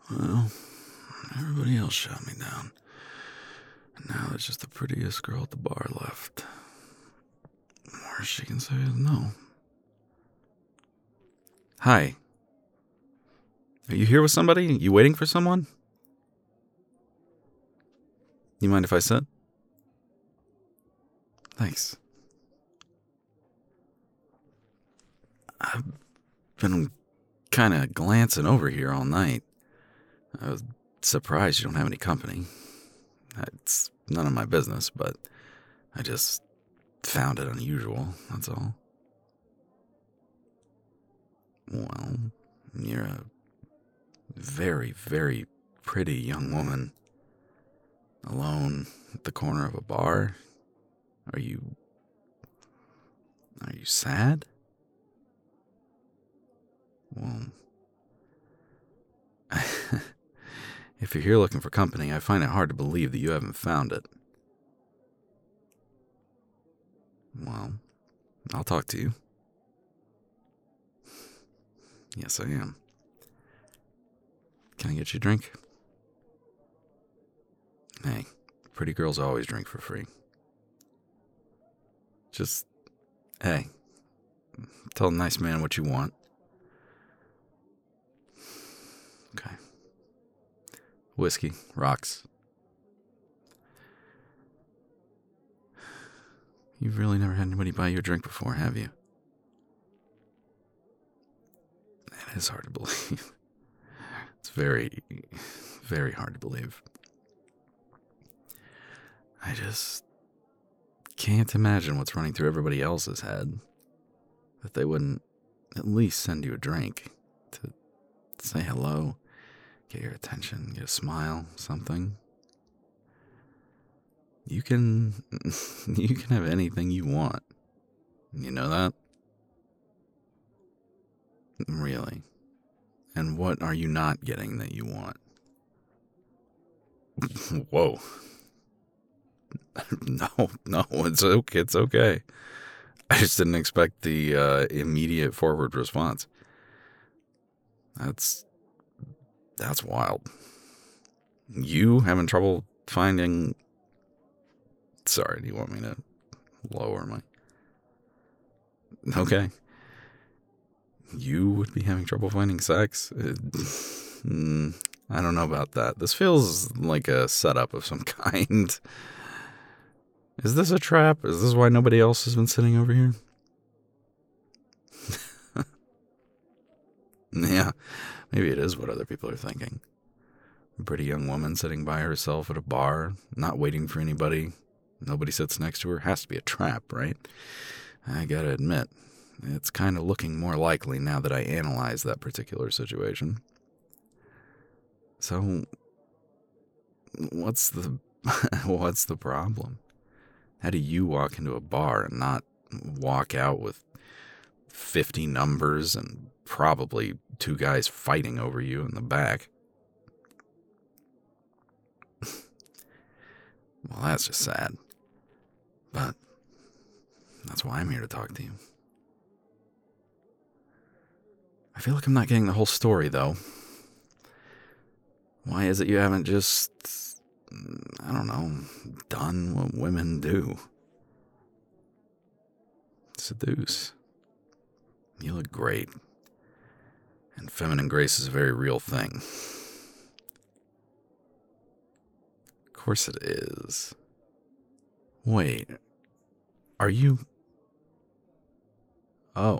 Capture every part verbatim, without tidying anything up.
Well, everybody else shot me down. And now there's just the prettiest girl at the bar left. Worst she can say is no. Hi. Are you here with somebody? You waiting for someone? You mind if I sit? Thanks. I've been kind of glancing over here all night. I was surprised you don't have any company. It's none of my business, but I just found it unusual, that's all. Well, you're a very, very pretty young woman. Alone at the corner of a bar. Are you... Are you sad? Well... If you're here looking for company, I find it hard to believe that you haven't found it. Well, I'll talk to you. Yes, I am. Can I get you a drink? Hey, pretty girls always drink for free. Just, hey, tell a nice man what you want. Okay. Whiskey, rocks. You've really never had anybody buy you a drink before, have you? It is hard to believe. It's very, very hard to believe. I just can't imagine what's running through everybody else's head. That they wouldn't at least send you a drink to say hello, get your attention, get a smile, something. You can, you can have anything you want. You know that? Really? And what are you not getting that you want? Whoa. No, no, it's okay. It's okay. I just didn't expect the uh, immediate forward response. That's that's wild. You having trouble finding... Sorry, do you want me to lower my... Okay. You would be having trouble finding sex? It... Mm, I don't know about that. This feels like a setup of some kind. Is this a trap? Is this why nobody else has been sitting over here? Yeah, maybe it is what other people are thinking. A pretty young woman sitting by herself at a bar, not waiting for anybody. Nobody sits next to her. Has to be a trap, right? I gotta admit, it's kind of looking more likely now that I analyze that particular situation. So, what's the what's the problem? How do you walk into a bar and not walk out with fifty numbers and probably two guys fighting over you in the back? Well, that's just sad. But that's why I'm here to talk to you. I feel like I'm not getting the whole story, though. Why is it you haven't just, I don't know, done what women do? Seduce. You look great. And feminine grace is a very real thing. Of course it is. Wait. Are you... Oh.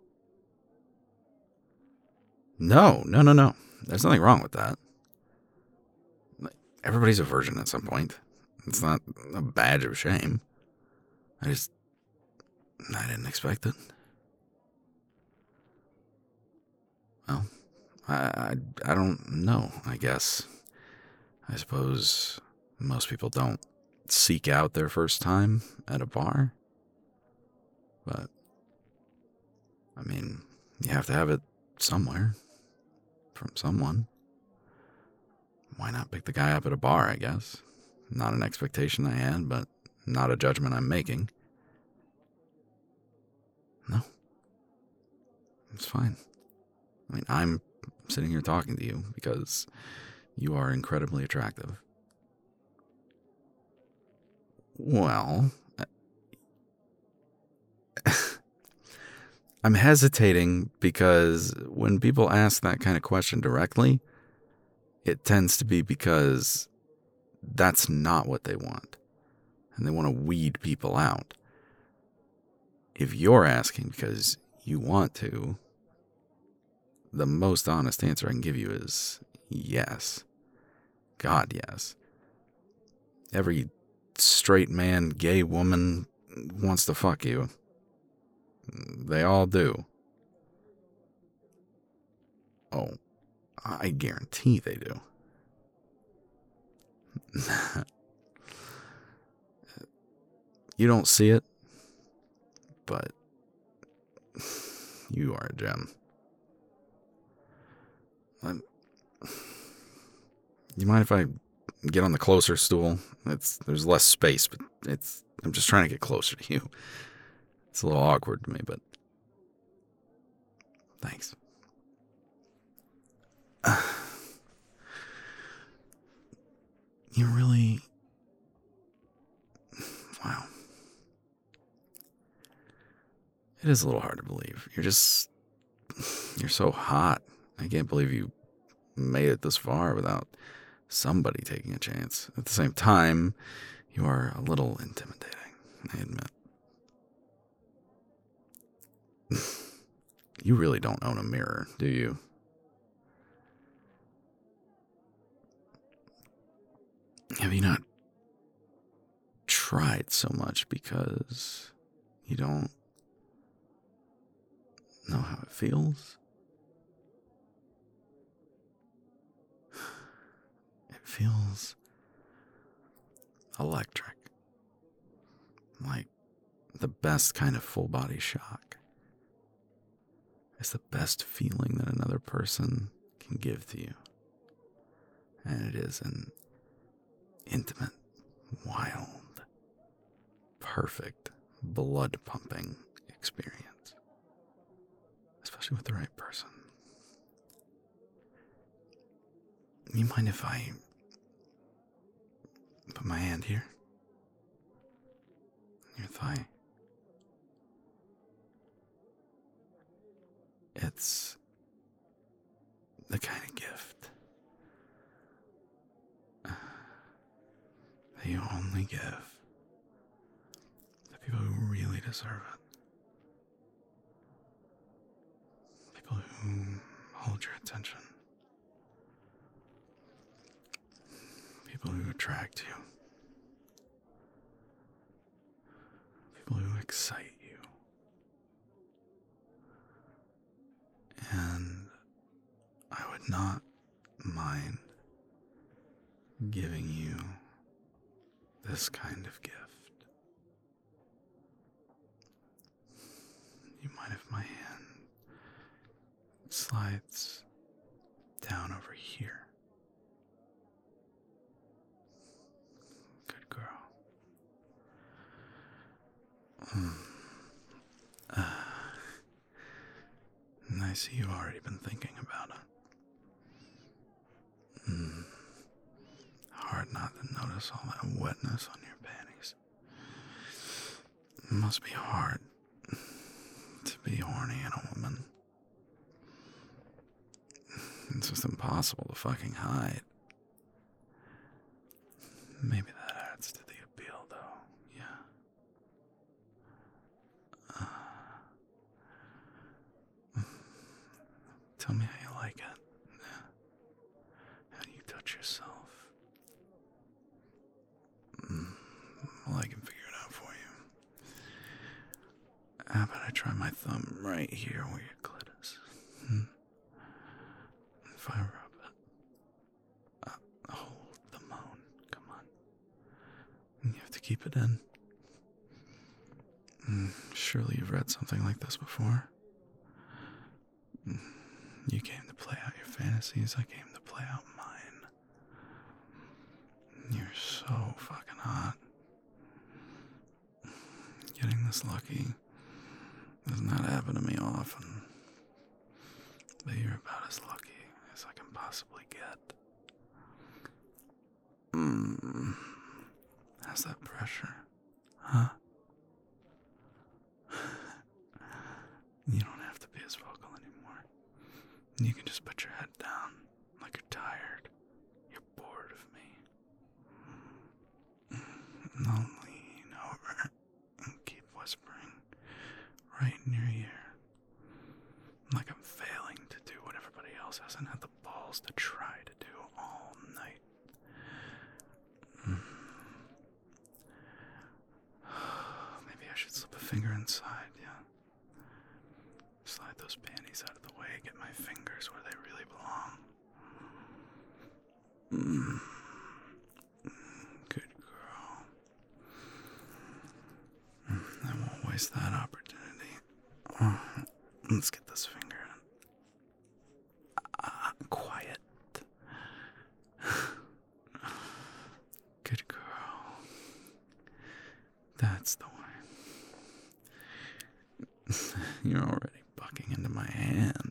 No, no, no, no. There's nothing wrong with that. Everybody's a virgin at some point. It's not a badge of shame. I just... I didn't expect it. Well, I, I, I don't know, I guess. I suppose most people don't seek out their first time at a bar. But, I mean, you have to have it somewhere. From someone. Why not pick the guy up at a bar, I guess? Not an expectation I had, but not a judgment I'm making. No. It's fine. I mean, I'm sitting here talking to you because you are incredibly attractive. Well, I'm hesitating because when people ask that kind of question directly, it tends to be because that's not what they want. And they want to weed people out. If you're asking because you want to, the most honest answer I can give you is yes. God, yes. Every straight man, gay woman wants to fuck you. They all do. Oh, I guarantee they do. You don't see it, but you are a gem. I'm, you mind if I get on the closer stool? It's there's less space, but it's I'm just trying to get closer to you. It's a little awkward to me, but thanks. Uh, you really... Wow. It is a little hard to believe. You're just... You're so hot. I can't believe you made it this far without somebody taking a chance. At the same time, you are a little intimidating, I admit. You really don't own a mirror, do you? Have you not tried so much because you don't know how it feels? It feels electric. Like the best kind of full body shock. It's the best feeling that another person can give to you. And it is an intimate, wild, perfect, blood-pumping experience. Especially with the right person. You mind if I put my hand here? Your thigh? It's the kind of gift that you only give the people who really deserve it. People who hold your attention. People who attract you. People who excite you. And I would not mind giving you this kind of gift. You mind if my hand slides down over here? Good girl. Mm. Uh, and I see you've already been thinking about it. Mm. Hard not to notice all that wetness on your panties. It must be hard to be horny in a woman. It's just impossible to fucking hide. Maybe that adds to the appeal, though. Yeah. Uh, tell me how you like it. Yeah. How do you touch yourself? Mm, well, I can figure it out for you. How about I try my thumb right here where your clit is? Hmm? If I rub it, uh, hold the moan. Come on. You have to keep it in. Mm, surely you've read something like this before. Mm, you came to play out your fantasies. I came to play out mine. You're so fucking hot. Getting this lucky does not happen to me often. But you're about as lucky possibly get. Mm. How's that pressure? Huh? You don't have to be as vocal anymore. You can just put your head down like you're tired. You're bored of me. I'll lean over and keep whispering right in your ear. Like I'm failing to do what everybody else hasn't had the balls to try to do all night. Maybe I should slip a finger inside, yeah. Slide those panties out of the way, get my fingers where they really belong. Mm. Good girl. I won't waste that opportunity. Oh, let's get this finger in. Ah, quiet. Good girl. That's the way. You're already bucking into my hand.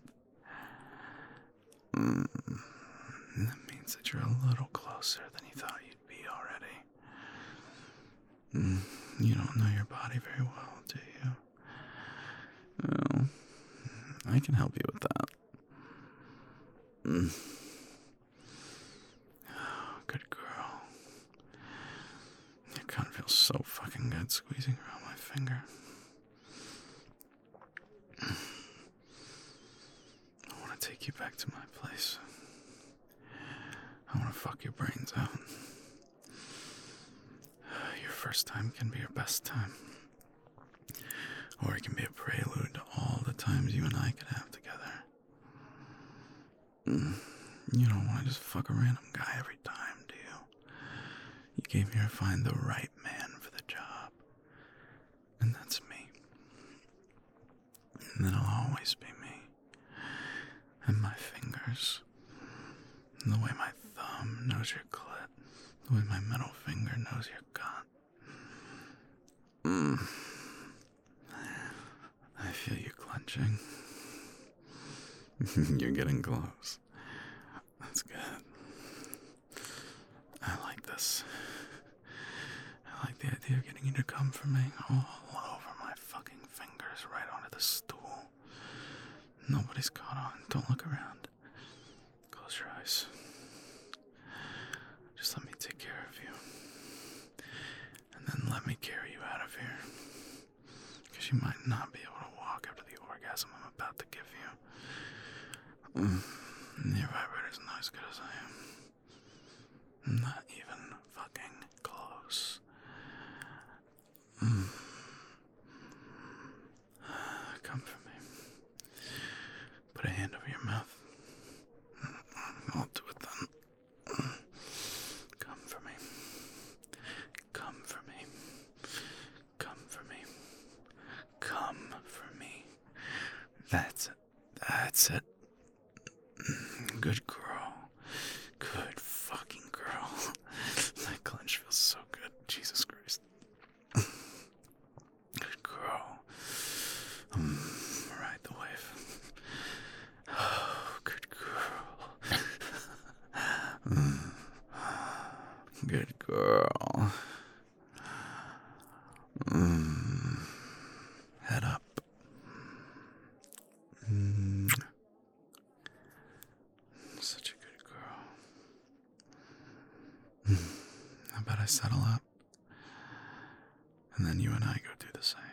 Mm. That means that you're a little closer than you thought you'd be already. Mm. You don't know your body very well, do you? Well, I can help you with that. Mm. Oh, good girl. It kind of feels so fucking good squeezing around my finger. I want to take you back to my place. I want to fuck your brains out. Your first time can be your best time. Or it can be a prelude to all the times you and I could have together. Mm. You don't want to just fuck a random guy every time, do you? You came here to find the right man for the job. And that's me. And that'll always be me. And my fingers. And the way my thumb knows your clit. The way my middle finger knows your gut. Mm. I feel you clenching. You're getting close. That's good. I like this. I like the idea of getting you to come for me all over my fucking fingers right onto the stool. Nobody's caught on. Don't look around. Close your eyes. Just let me take care of you. And then let me carry you out of here. Because you might not be able to walk after the orgasm I'm about to give you. Mm. Your vibrator's not as good as I am. Not even fucking close. Mm. Come for me. Put a hand over your mouth. I'll do it then. Come for me. Come for me. Come for me. Come for me. That's it. That's it. Good girl. Good fucking girl. That clench feels so good. Jesus Christ. Good girl. Um, ride the wave. Oh, good girl. Good girl. Mm. Head up. Mm. Such a good girl. How about I settle up? And then you and I go do the same.